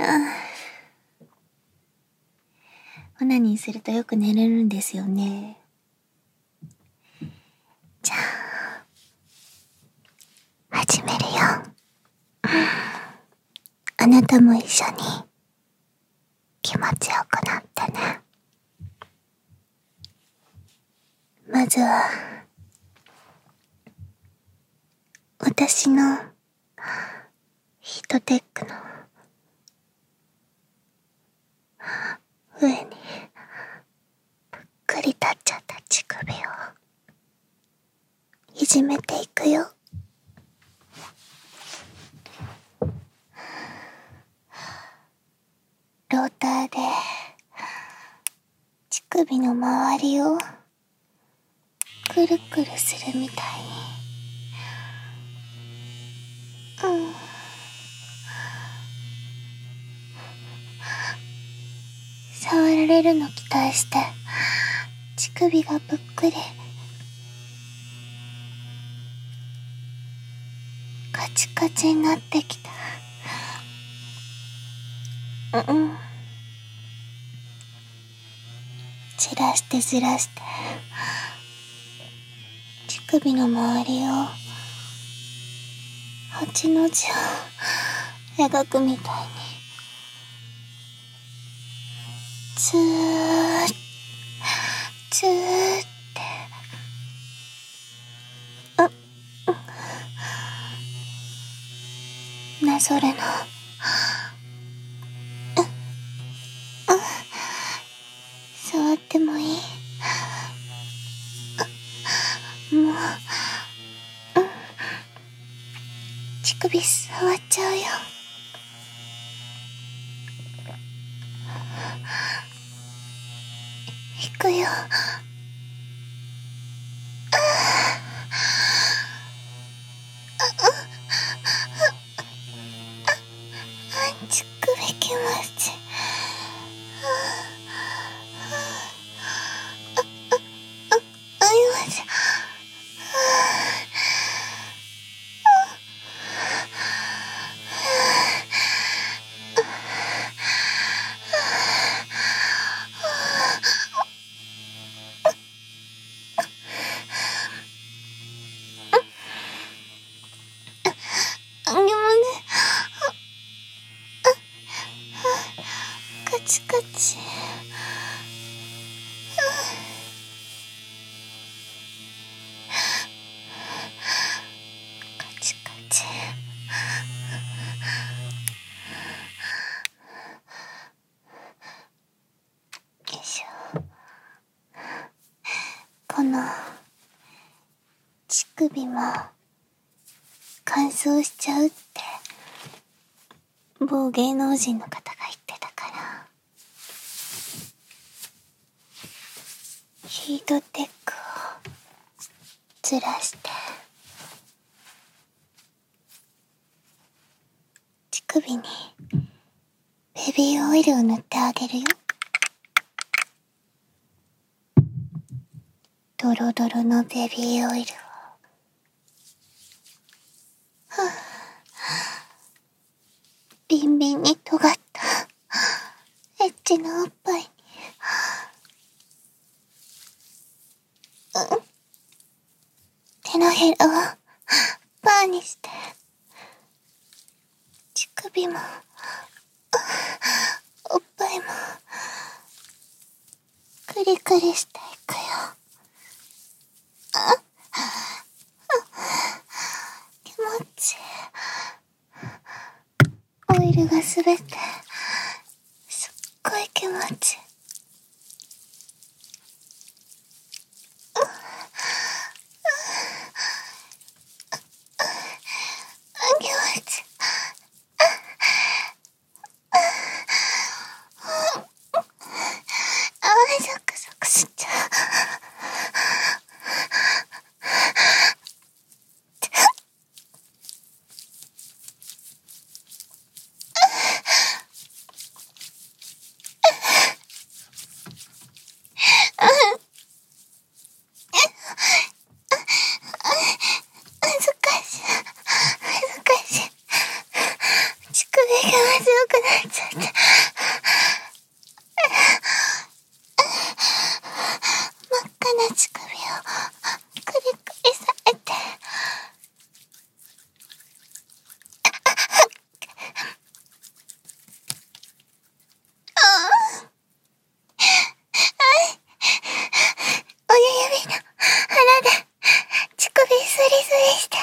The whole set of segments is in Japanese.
オナニーするとよく寝れるんですよね。じゃあ、始めるよ。あなたも一緒に気持ちよくなってね。まずは、私のヒートテックの上にぷっくり立っちゃった乳首をいじめていくよ。ローターで乳首の周りをくるくるするみたいに。触られるの期待して乳首がぷっくりカチカチになってきた。散らしてずらして乳首の周りを8の字を描くみたいにツーツーってなぞれの触ってもいい？もう乳首触っちゃうよ。引くよ。乳首気持ちいい。カチカチ。カチカチ。よいしょ。この乳首も乾燥しちゃうって某芸能人の方が言ってたから、ヒートテックをずらして乳首にベビーオイルを塗ってあげるよ。ドロドロのベビーオイルをビンビンに尖ったエッチなおっぱいに手のひらをパーにして乳首もおっぱいもクリクリしていくよ。気持ちいい。オイルがすべてすっごい気持ちいい。気持ちいい。ゾクゾクしちゃう。 くなっちゃった。真っ赤な乳首をくりくりされて。親指の腹で乳首スリスリして。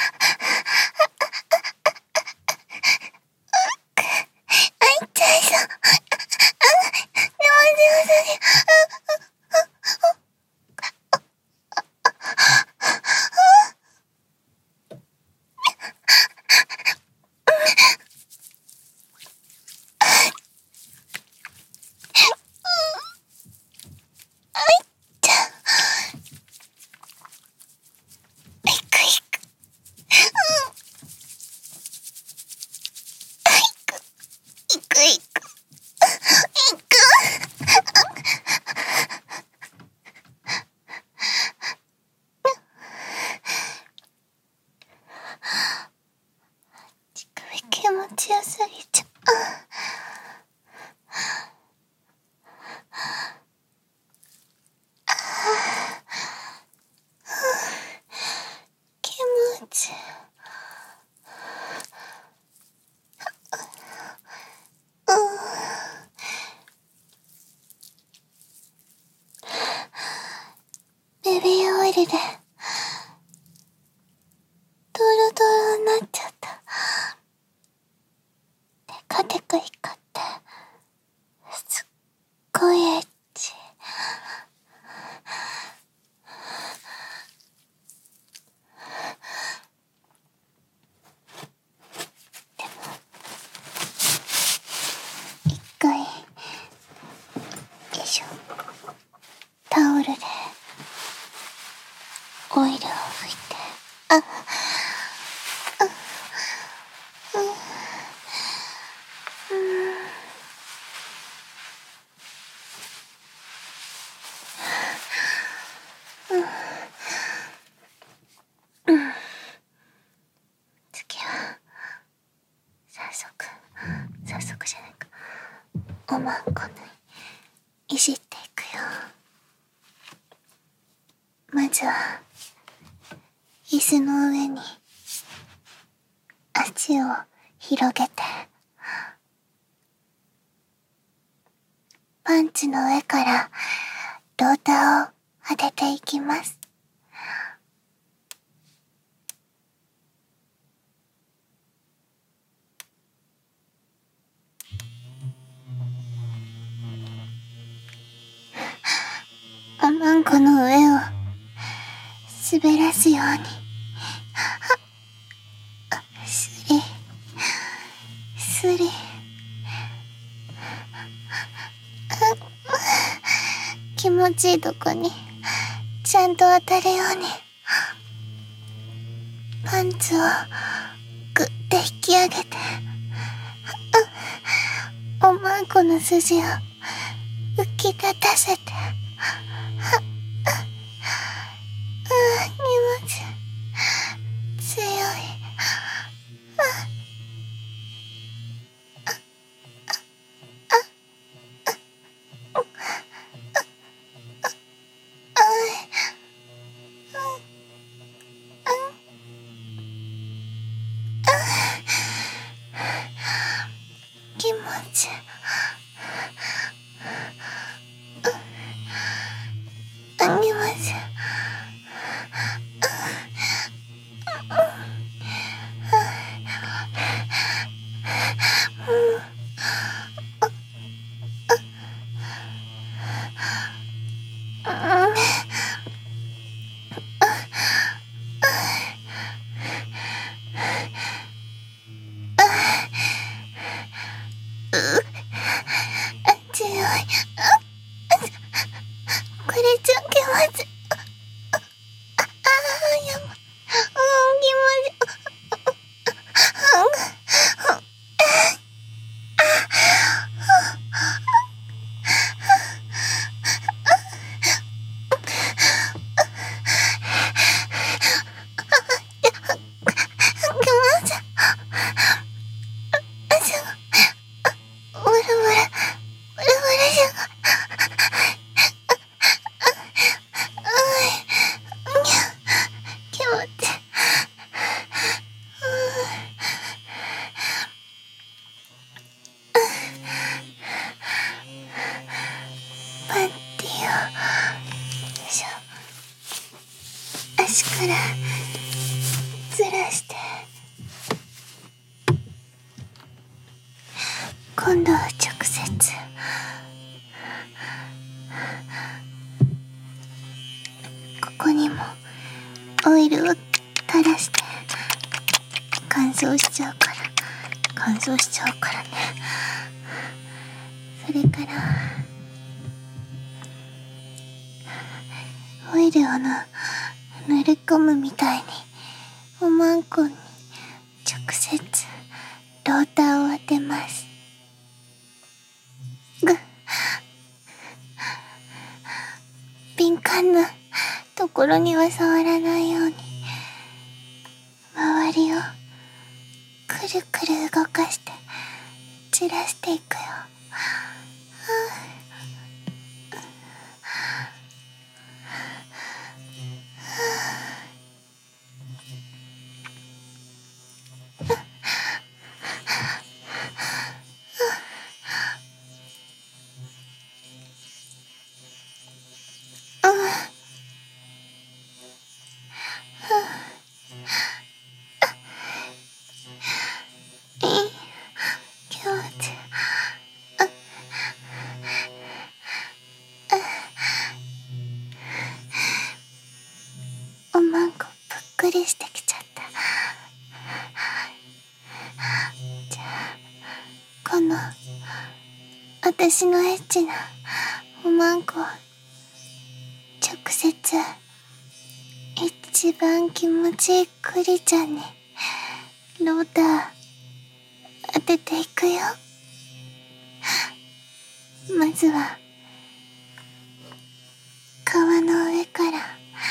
あいっちゃいそう。気持ちよすぎちゃう。気持ちベビーオイルでドロドロになっちゃった。テカテカ光ってすっごいエッチ。でも一回よいしょ、タオルでオイルを拭いて、次は早速じゃないか、おまんこにいじっていくよ。まずは椅子の上に足を広げて、パンツの上からローターを当てていきます。おまんこの上を滑らすように、スリスリ、気持ちいいとこにちゃんと当たるように、パンツをグッて引き上げて、おまんこの筋を浮き立たせて、気持ち強い。気持ち強い。これちゃ気持ち、やば、気持ち、気持ち、 らずらして、今度は直接ここにもオイルを垂らして、乾燥しちゃうからね。それからオイルを塗り込むみたいにおまんこに直接ローターを当てます。敏感なところには触らないように周りをくるくる動かして散らしていくよ。おまんこぷっくりしてきちゃった。じゃあこの私のエッチなおまんこを直接一番気持ちいいクリちゃんにローター当てていくよ。まずは皮の上から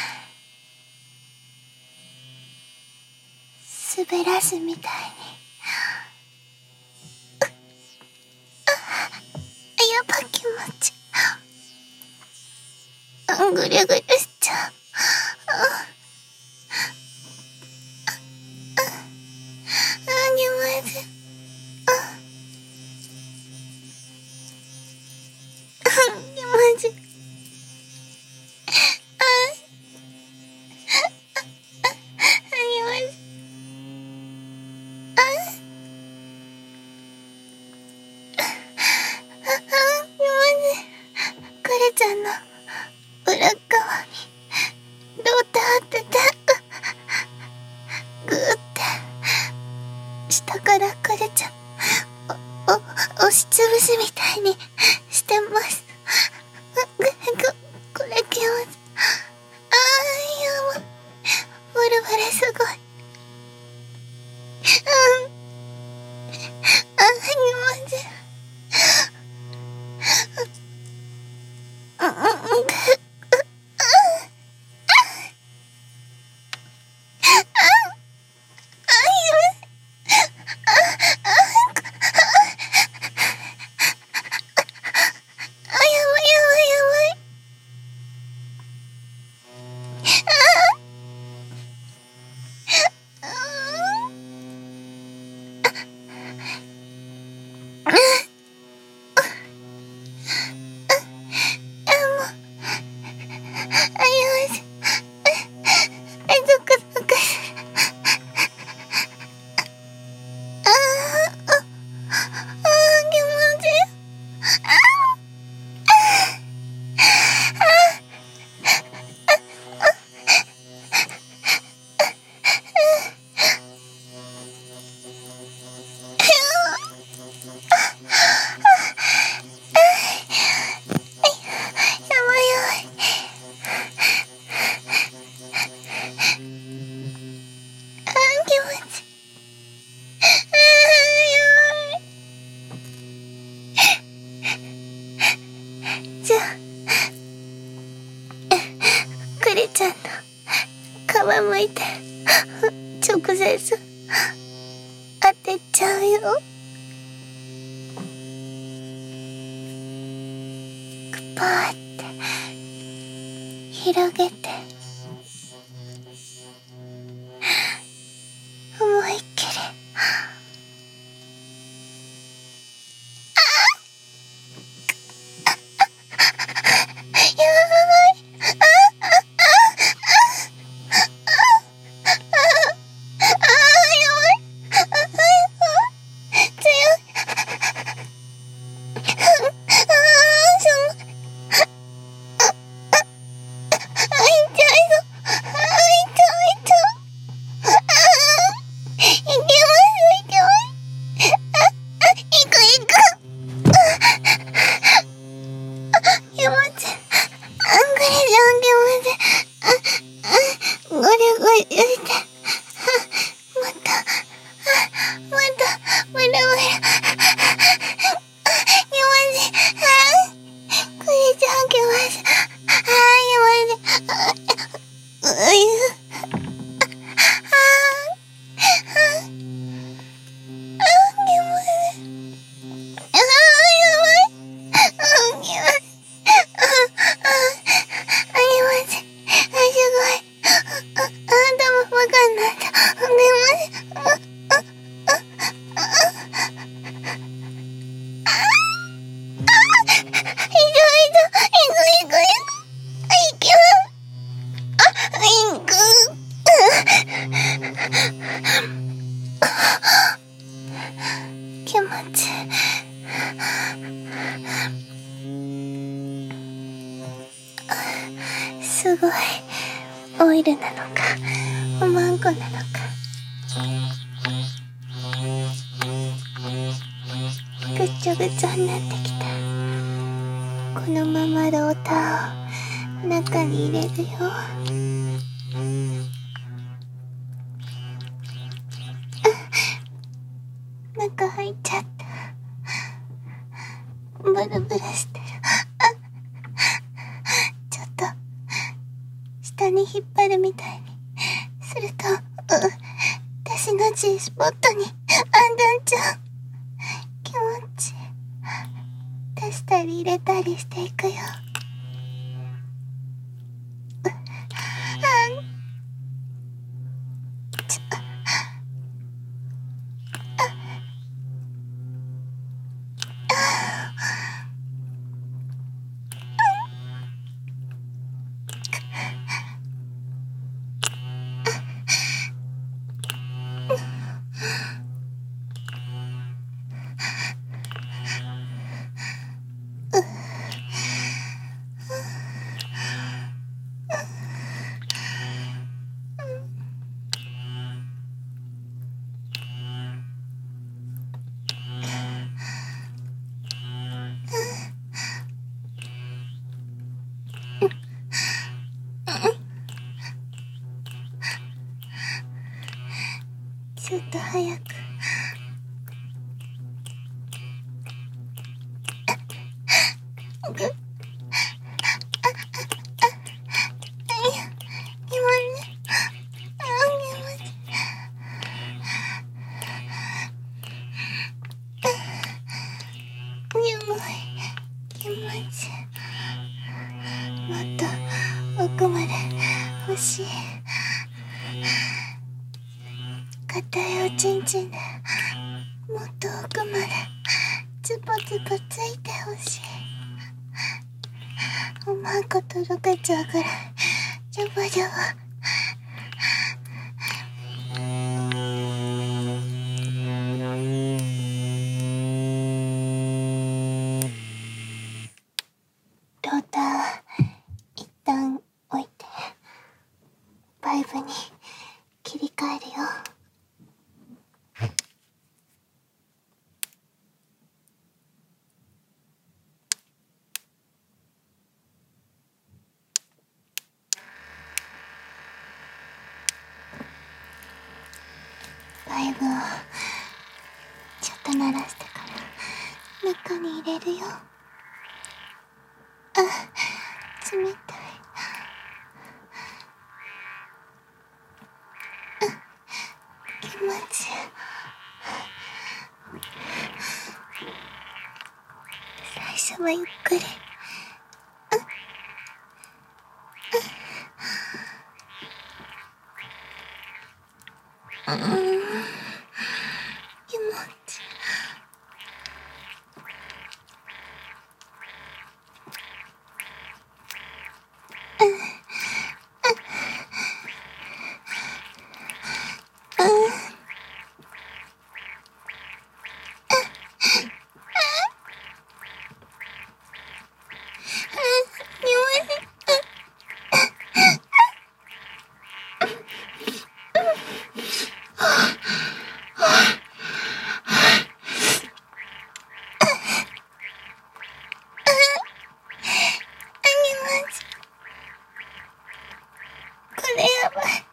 滑らすみたいに。やば気持ち。ぐるぐるしちゃう。気持ち。気持ち。クレちゃんの裏側にローター当てて、ぐーって下からクレちゃん押しつぶしみたいにしてます。これ気持ち。やばい。ボルボレすごい。気持ち。じゃあクリちゃんの皮むいて直接当てちゃうよ。パーって広げて思いっきり。やばい。 すごいオイルなのかおまんこなのか、ぐちゃぐちゃになってきた。このままローターを中に入れるよ。中入っちゃった。ブルブルしてる。ちょっと下に引っ張るみたいにすると、私の G スポットにあんどんちゃう。気持ちいい。足したり入れたりしていくよ。ちょっと早く。もっと奥まで欲しい。硬いおちんちんでもっと奥までズボズボついてほしい。おまんことろけちゃうぐらいジャバジャバ。ローター一旦置いてバイブに切り替えるよ。バイブをちょっと鳴らしてから中に入れるよ。あ、冷たい。気持ちいい。最初はゆっくり。気持ちいい。これやばい。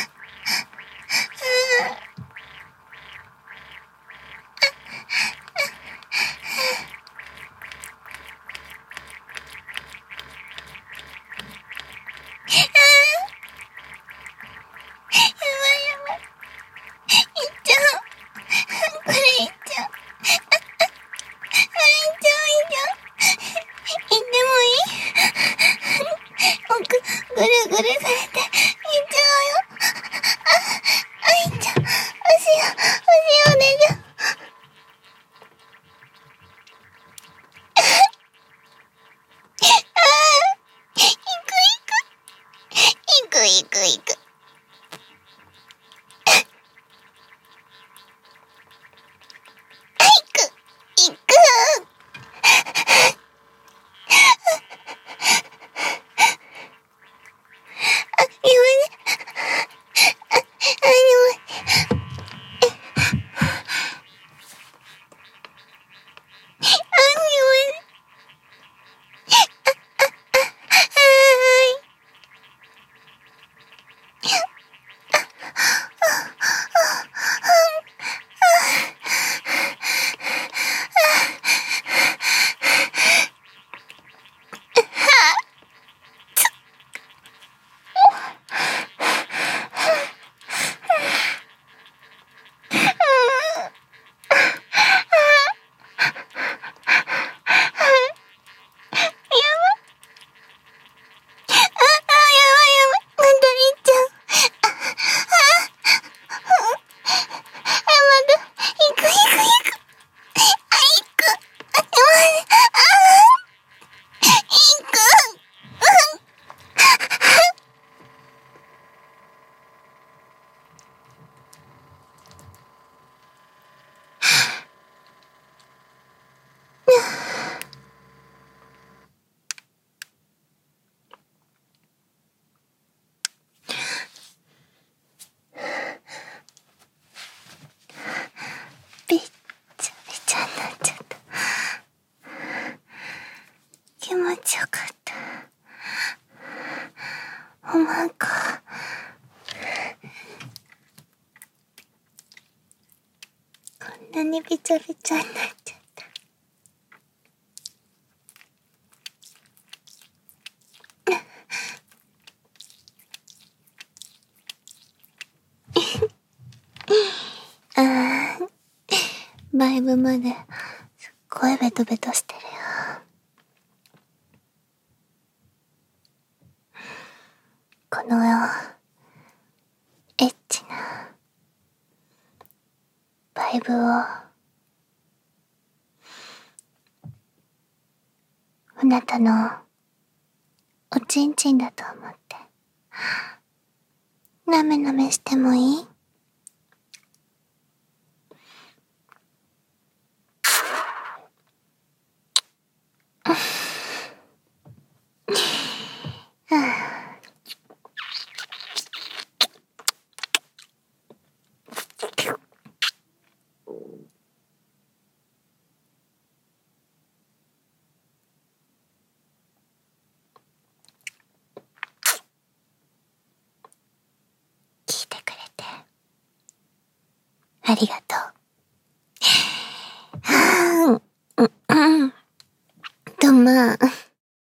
ぐるぐるされていっちゃうよ。いっちゃう。おしよおねじゃ。行く。行く。行く。 ちゃびちゃになっちゃった。あー、バイブまですっごいベトベトしてるよ。このエッチなバイブをあなたのおちんちんだと思ってなめなめしてもいい？聞いてくれてありがとう。まあ